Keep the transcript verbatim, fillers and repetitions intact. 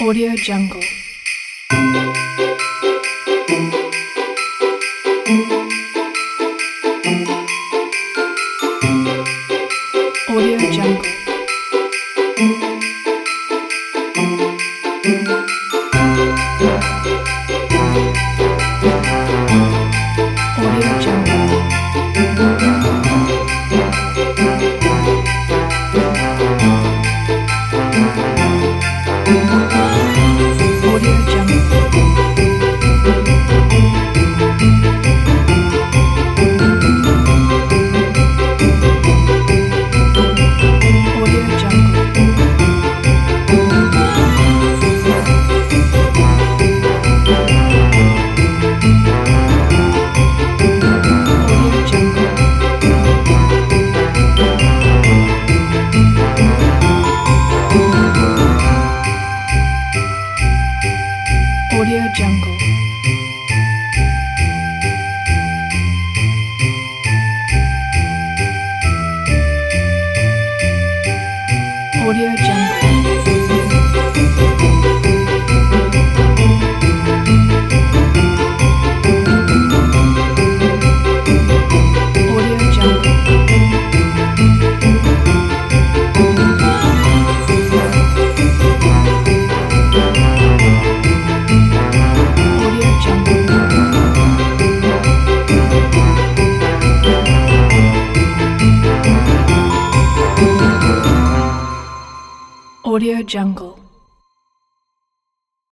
Audio Jungle. Audio Jungle. Audio Jungle. Audio Jungle. Audio Jungle. Audio Jungle. Audio Jungle. Audio Jungle. Audio Jungle. Audio Jungle. Audio Jungle.